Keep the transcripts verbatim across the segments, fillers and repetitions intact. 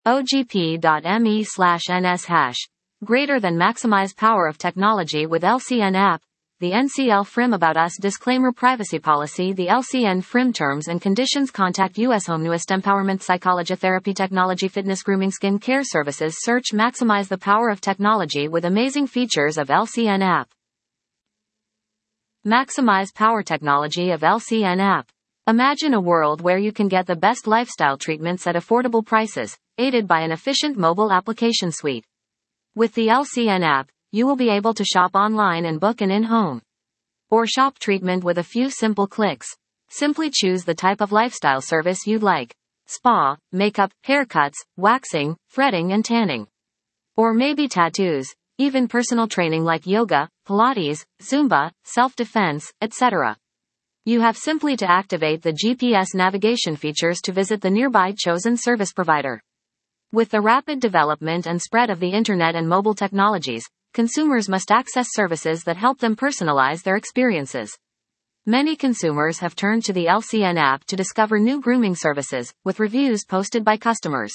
O G P dot M E slash N S hash. Greater than maximize power of technology with L C N app. The N C L F R I M About Us Disclaimer Privacy Policy. The L C N F R I M Terms and Conditions. Contact U S Home Newest Empowerment Psychology Therapy Technology Fitness Grooming Skin Care Services. Search Maximize the Power of Technology with Amazing Features of L C N app. Maximize Power Technology of L C N app. Imagine a world where you can get the best lifestyle treatments at affordable prices, aided by an efficient mobile application suite. With the L C N app, you will be able to shop online and book an in-home or shop treatment with a few simple clicks. Simply choose the type of lifestyle service you'd like. Spa, makeup, haircuts, waxing, threading and tanning. Or maybe tattoos, even personal training like yoga, Pilates, Zumba, self-defense, et cetera. You have simply to activate the G P S navigation features to visit the nearby chosen service provider. With the rapid development and spread of the internet and mobile technologies, consumers must access services that help them personalize their experiences. Many consumers have turned to the L C N app to discover new grooming services, with reviews posted by customers.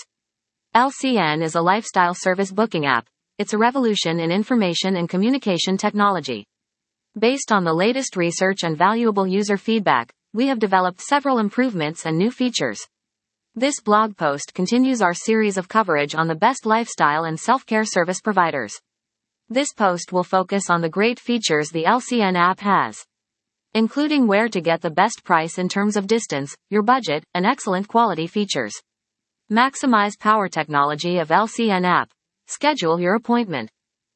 L C N is a lifestyle service booking app. It's a revolution in information and communication technology. Based on the latest research and valuable user feedback, we have developed several improvements and new features. This blog post continues our series of coverage on the best lifestyle and self-care service providers. This post will focus on the great features the L C N app has, including where to get the best price in terms of distance, your budget, and excellent quality features. Maximize power technology of L C N app. Schedule your appointment.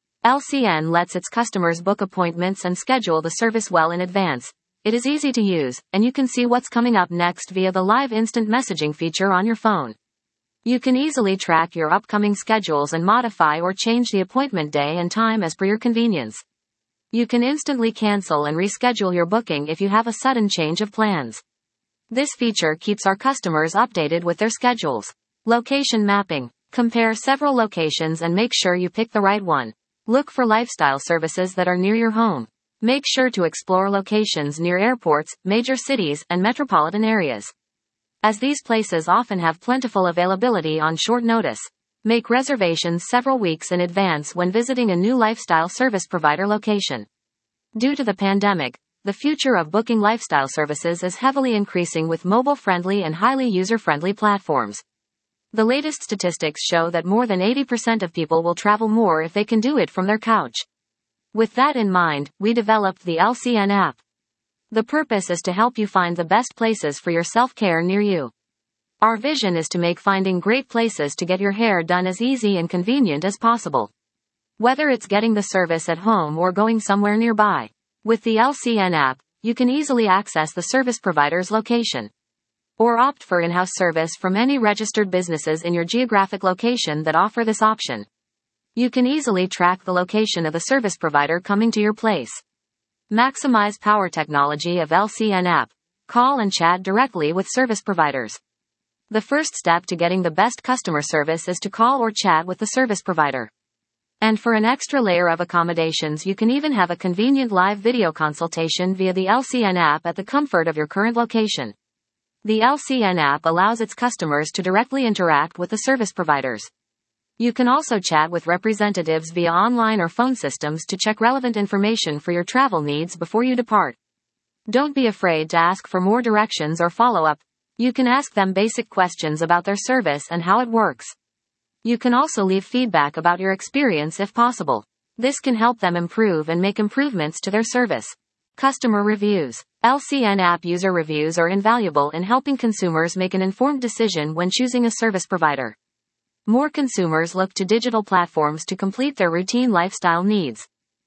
L C N lets its customers book appointments and schedule the service well in advance. It is easy to use, and you can see what's coming up next via the live instant messaging feature on your phone. You can easily track your upcoming schedules and modify or change the appointment day and time as per your convenience. You can instantly cancel and reschedule your booking if you have a sudden change of plans. This feature keeps our customers updated with their schedules. Location mapping. Compare several locations and make sure you pick the right one. Look for lifestyle services that are near your home. Make sure to explore locations near airports, major cities, and metropolitan areas, as these places often have plentiful availability on short notice. Make reservations several weeks in advance when visiting a new lifestyle service provider location. Due to the pandemic, the future of booking lifestyle services is heavily increasing with mobile-friendly and highly user-friendly platforms. The latest statistics show that more than eighty percent of people will travel more if they can do it from their couch. With that in mind, we developed the L C N app. The purpose is to help you find the best places for your self-care near you. Our vision is to make finding great places to get your hair done as easy and convenient as possible. Whether it's getting the service at home or going somewhere nearby. With the L C N app, you can easily access the service provider's location, or opt for in-house service from any registered businesses in your geographic location that offer this option. You can easily track the location of the service provider coming to your place. Maximize power technology of L C N app. Call and chat directly with service providers. The first step to getting the best customer service is to call or chat with the service provider. And for an extra layer of accommodations, you can even have a convenient live video consultation via the L C N app at the comfort of your current location. The L C N app allows its customers to directly interact with the service providers. You can also chat with representatives via online or phone systems to check relevant information for your travel needs before you depart. Don't be afraid to ask for more directions or follow-up. You can ask them basic questions about their service and how it works. You can also leave feedback about your experience if possible. This can help them improve and make improvements to their service. Customer reviews. L C N app user reviews are invaluable in helping consumers make an informed decision when choosing a service provider. More consumers look to digital platforms to complete their routine lifestyle needs.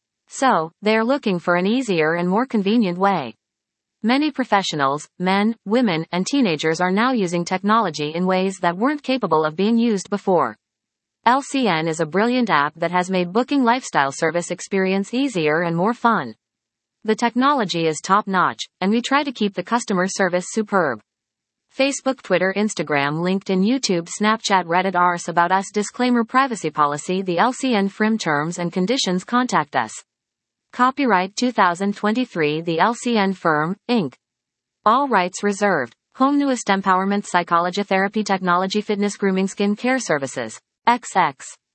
So, they are looking for an easier and more convenient way. Many professionals, men, women, and teenagers are now using technology in ways that weren't capable of being used before. L C N is a brilliant app that has made booking lifestyle service experience easier and more fun. The technology is top-notch, and we try to keep the customer service superb. Facebook, Twitter, Instagram, LinkedIn, YouTube, Snapchat, Reddit, Ars About Us. Disclaimer Privacy Policy. The L C N F R I M Terms and Conditions. Contact us. Copyright two thousand twenty-three. The L C N Firm, Incorporated. All rights reserved. Home newest empowerment psychology therapy technology fitness grooming skin care services. X X.